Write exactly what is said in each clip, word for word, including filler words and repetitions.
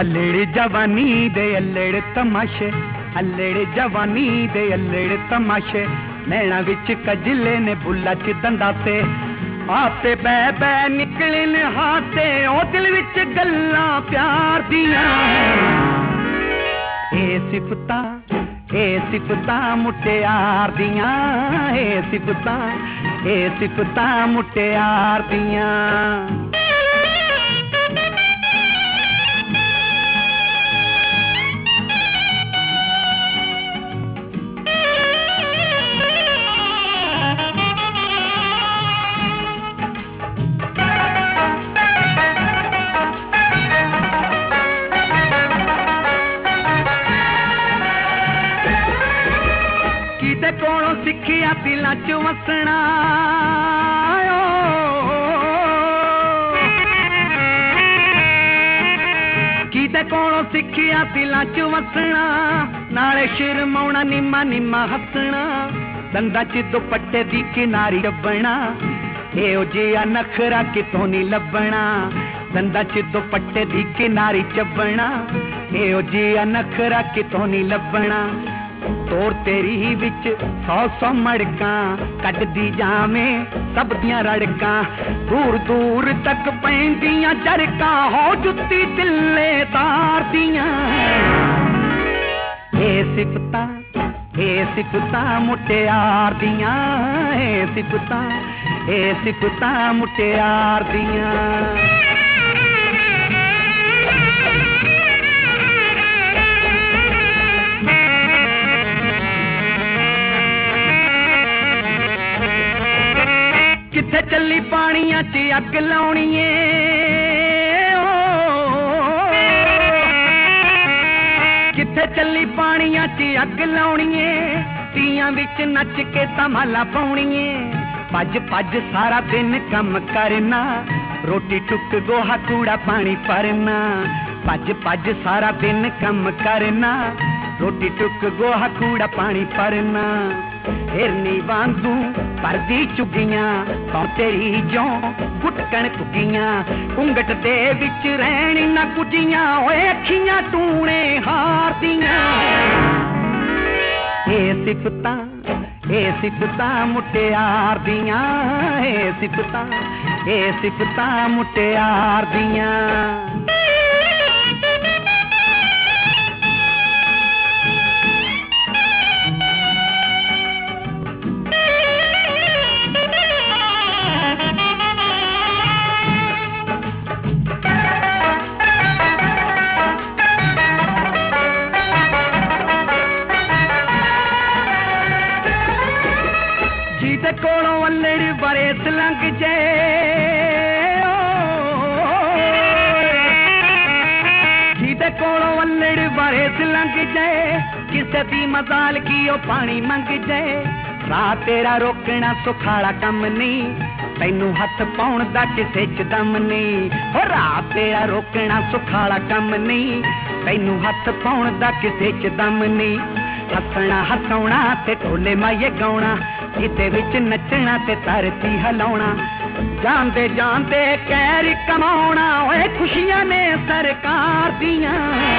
अल्लड़ जवानी दे अल्लड़ तमाशे, अल्लड़ जवानी दे अल्लड़ तमाशे, नैना विच कजले ने बुल्ला च दंदा ते आपे बै बै निकले ने हाथे, ओ दिल विच गल्लां प्यार दियां। ए सिफतां ए सिफतां मुटियार दियां, ए सिफतां ए सिफतां मुटियार दियां। किते कोलों सिखिया दिलां च वसना, किते कोलों सिखिया दिलां च वसना, नाले शर्माउणा निम्मा निम्मा हसना, दंदां च दुपट्टे दी किनारी रबना, एहो जिहा नखरा कितों नहीं लभना, दंदां च दुपट्टे दी किनारी चबना, एहो जिहा नखरा कितों नहीं लभना। तोर तेरी विच सौ सौ मड़कां कटदी जावे सब दियां रड़कां, दूर दूर तक पैंदियां झरकां, हो जुत्ती तिल्ले तार दियां। ए सिफतां ए सिफतां मुटियार दियां, ए सिफतां ए सिफतां मुटियार दियां। किथे चली पानिया च अग लाउणी ऐ, किथे चली पानिया च अग लाउणी ऐ, तियां विच नच के धमाला पाउणी ऐ। भज भज सारा दिन कम करना, रोटी टुक गोहा कूड़ा पानी भरना, भज भज सारा दिन कम करना, रोटी टुक गोहा कूड़ा पानी भरना। हिरनी वांगू परदी चुगियां, पां तेरी जो गुटकन कुगियां, घुंघट दे विच रहनी ना कुजियां, ओए अखियां टूने हार दियां। ए सिफतां ए सिफतां मुटियार दियां, ए सिफतां ए सिफतां मुटियार दियां। जिदे कोलों अल्लड़ बरेस लंघ जाए, जिदे कोलों अल्लड़ बरेस लंघ जाए, किसे दी मजाल की ओ पानी मंग जाए। राह तेरा रोकना सुखाला कम नहीं, तैनू हथ पाउण दा किसे च दम नहीं, हो राह तेरा रोकना सुखाला कम नहीं, तैनू हथ पाउण दा किसे च दम नहीं। हसना हसाउणा ते ढोले माये गाउणा, किते विच नचना ते धरती हिलाउणा, जानदे जानदे कैर कमाउणा, ओए खुशियां ने सरकार दियां।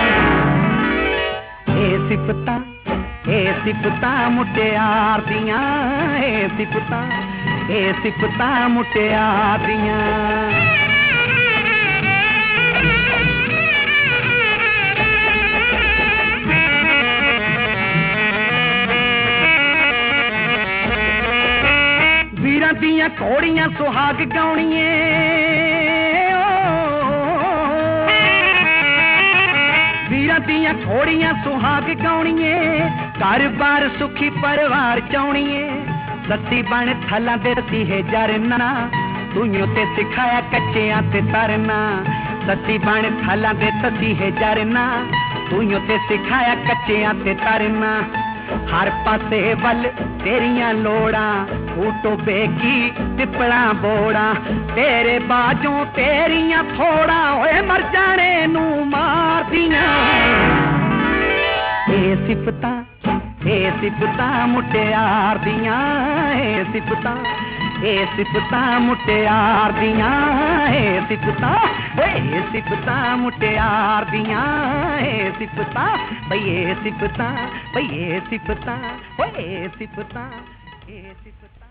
ए सिफतां ए सिफतां मुटियार दियां, ए सिफतां ए सिफतां मुटियार दियां। वीरां दियां घोड़ियां सुहाग गाउणिए, वीरां दियां घोड़ियां सुहाग गाउणिए, घर बार सुखी परिवार चाउणिए। सती बन थलां दे रसीहे जरना, तूइयों ते सिखाया कच्चियां ते तरना, सती बन थलां दे रसीहे जरना, तूइयों ते सिखाया कच्चियां ते तरना। हर पासे वल तेरियां लोड़ां, ऊटो बेकी तिपड़ा बोड़ा, तेरे बाजों तेरियां थोड़ा, ओए मर जाने नू मार दियां। ए सिफतां ए सिफतां मुटियार दियां, ए सिफतां ਇਹ ਸਿਫਤਾਂ ਮੁਟਿਆਰ ਦੀਆਂ, ਇਹ ਸਿਫਤਾਂ ਓਏ ਸਿਫਤਾਂ ਮੁਟਿਆਰ ਦੀਆਂ, ਇਹ ਸਿਫਤਾਂ ਬਈ ਇਹ ਸਿਫਤਾਂ ਬਈ ਇਹ ਸਿਫਤਾਂ ਓਏ ਸਿਫਤਾਂ ਇਹ ਸਿਫਤਾਂ।